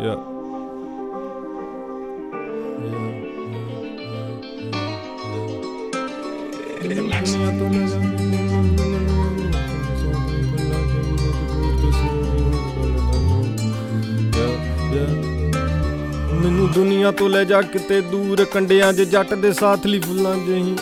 ਮੈਨੂੰ ਦੁਨੀਆ ਤੋਂ ਲੈ ਜਾ ਕਿਤੇ ਦੂਰ, ਕੰਡਿਆਂ 'ਚ ਜੱਟ ਦੇ ਸਾਥ ਲਈ ਫੁੱਲਾਂ ਜਿਹੀ।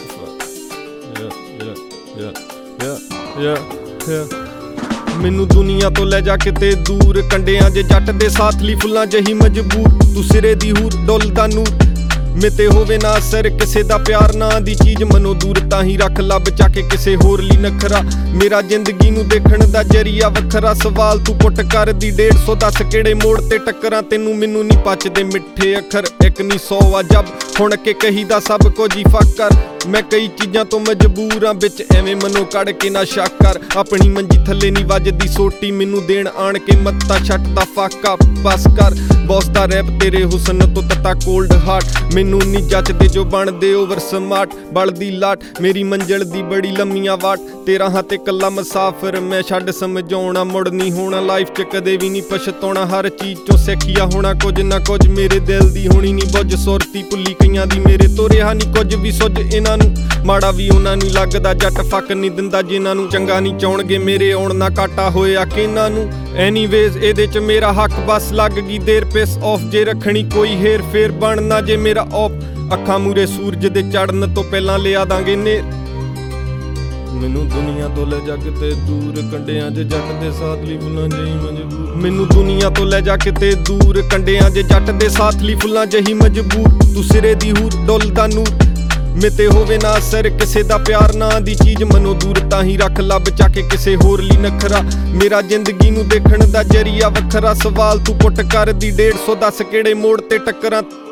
ਮੈਨੂੰ ਦੁਨੀਆ ਤੋਂ ਲੈ ਜਾ ਕਿਤੇ ਦੂਰ, ਕੰਡਿਆਂ 'ਚ ਜੱਟ ਦੇ ਸਾਥ ਲਈ ਫੁੱਲਾਂ ਜਿਹੀ ਮਜਬੂਰ। ਤੂੰ ਸਿਰੇ ਦੀ ਹੂਰ ਡੁੱਲਦਾ ਨੂਰ, ਮੇਤੇ ਹੋਵੇ ਨਾ ਅਸਰ ਕਿਸੇ ਦਾ ਪਿਆਰ ਨਾ ਦੀ ਚੀਜ਼ ਮਨੋਂ ਦੂਰ। ਤਾਂ ਹੀ ਰੱਖ ਲੱਭ ਚਾ ਕੇ ਕਿਸੇ ਹੋਰ ਲਈ ਨਖਰਾ, ਮੇਰਾ ਜ਼ਿੰਦਗੀ ਨੂੰ ਦੇਖਣ ਦਾ ਜਰੀਆ ਵੱਖਰਾ। ਸਵਾਲ ਤੂੰ ਪੁੱਟ ਕਰਦੀ 150 ਦੱਸ ਕਿਹੜੇ ਮੋੜ ਤੇ ਟੱਕਰਾਂ, ਤੈਨੂੰ ਮੈਨੂੰ ਨਹੀਂ ਪਚਦੇ ਮਿੱਠੇ ਅੱਖਰ। ਇੱਕ ਨਹੀਂ 100 ਆ ਜਬ ਹੁਣ ਕੇ ਕਹੀਦਾ ਸਭ ਕੁਝ ਹੀ ਫੱਕ ਕਰ। ਮੈਂ ਕਈ ਚੀਜ਼ਾਂ ਤੋਂ ਮਜਬੂਰ ਆਂ ਵਿੱਚ, ਐਵੇਂ ਮਨੋਂ ਕੱਢ ਕੇ ਨਾ ਸ਼ੱਕ ਕਰ। ਆਪਣੀ ਮੰਜੀ ਥੱਲੇ ਨਹੀਂ ਵੱਜਦੀ ਸੋਟੀ, ਮੈਨੂੰ ਦੇਣ ਆਣ ਕੇ ਮੱਤਾ ਛੱਟ ਦਾ ਫਾਕਾ ਬਸ ਕਰ। ਬੌਸ ਦਾ ਰੈਪ ਤੇਰੇ ਹੁਸਨ ਤੋਂ ਤਤਾ ਕੋਲਡ ਹਾਰਟ, ਮੈਨੂੰ ਨਹੀਂ ਜੱਚਦੇ ਜੋ ਬਣਦੇ ਓਵਰ ਸਮਾਰਟ। ਬਲਦੀ ਲਾਟ ਮੇਰੀ ਮੰਜ਼ਲ ਦੀ ਬੜੀ ਲੰਮੀਆਂ ਵਾਟ, ਤੇਰਾ ਹਾਂ ਤੇ ਕੱਲਾ ਮੁਸਾਫਿਰ ਮੈਂ ਛੱਡ ਸਮਝਾਉਣਾ। ਮੁੜ ਨਹੀਂ ਹੋਣਾ ਲਾਈਫ 'ਚ ਕਦੇ ਵੀ ਨਹੀਂ ਪਛਤਾਉਣਾ, ਹਰ ਚੀਜ਼ 'ਚੋਂ ਸਿੱਖਿਆ ਹੋਣਾ ਕੁਝ ਨਾ ਕੁਝ। ਮੇਰੇ ਦਿਲ ਦੀ ਹੋਣੀ ਨਹੀਂ ਬੁੱਝ ਸੁਰਤੀ ਭੁੱਲੀ ਕਈਆਂ ਦੀ, ਮੇਰੇ ਤੋਂ ਰਿਹਾ ਨਹੀਂ ਕੁਝ ਵੀ ਸੁੱਝ ਇਹਨਾਂ ਨੂੰ। ਮਾੜਾ ਵੀ ਉਹਨਾਂ ਨੂੰ ਲੱਗਦਾ, ਜੱਟ ਫੱਕ ਨਹੀਂ ਦਿੰਦਾ ਜਿਨ੍ਹਾਂ ਨੂੰ। ਚੰਗਾ ਨਹੀਂ ਚਾਹੁਣਗੇ ਮੇਰੇ ਆਉਣ ਨਾ ਘਾਟਾ ਹੋਇਆ ਕਿਹਨਾਂ ਨੂੰ। ਐਨੀਵੇਜ਼ ਇਹਦੇ 'ਚ ਮੇਰਾ ਹੱਕ ਬਸ ਲੱਗ ਗਈ ਦੇਰ, ਪਿਸ ਆਫ ਜੇ ਰੱਖਣੀ ਕੋਈ ਹੇਰ ਫੇਰ ਬਣਨਾ ਜੇ ਮੇਰਾ ਆਫ। ਅੱਖਾਂ ਮੂਰੇ ਸੂਰਜ ਦੇ ਚੜ੍ਹਨ ਤੋਂ ਪਹਿਲਾਂ ਲਿਆ ਦਾਂਗੇ ਨੇਰ। ਮੈਨੂੰ ਦੁਨੀਆ ਤੋਂ ਲੈ ਜਾ ਕਿਤੇ ਦੂਰ, ਕੰਡਿਆਂ 'ਚ ਜੱਟ ਦੇ ਸਾਥ ਲਈ ਫੁੱਲਾਂ ਜਿਹੀ ਮਜਬੂਰ। ਮੈਨੂੰ ਦੁਨੀਆ ਤੋਂ ਲੈ ਜਾ ਕਿਤੇ ਦੂਰ, ਕੰਡਿਆਂ 'ਚ ਜੱਟ ਦੇ ਸਾਥ ਲਈ ਫੁੱਲਾਂ ਜਿਹੀ ਮਜਬੂਰ। ਤੂੰ ਸਿਰੇ ਦੀ ਹੂਰ ਡੁੱਲਦਾ ਨੂਰ, ਮੇਤੇ ਹੋਵੇ ਨਾ ਅਸਰ ਕਿਸੇ ਦਾ ਪਿਆਰ ਨਾ ਦੀ ਚੀਜ਼ ਮਨੋਂ ਦੂਰ। ਤਾਂ ਹੀ ਰੱਖ ਲੱਭ ਚਾ ਕੇ ਕਿਸੇ ਹੋਰ ਲਈ ਨਖਰਾ, ਮੇਰਾ ਜ਼ਿੰਦਗੀ ਨੂੰ ਦੇਖਣ ਦਾ ਜਰੀਆ ਵੱਖਰਾ। ਸਵਾਲ ਤੂੰ ਪੁੱਟ ਕਰਦੀ 150 ਦੱਸ ਕਿਹੜੇ ਮੋੜ ਤੇ ਟੱਕਰਾਂ।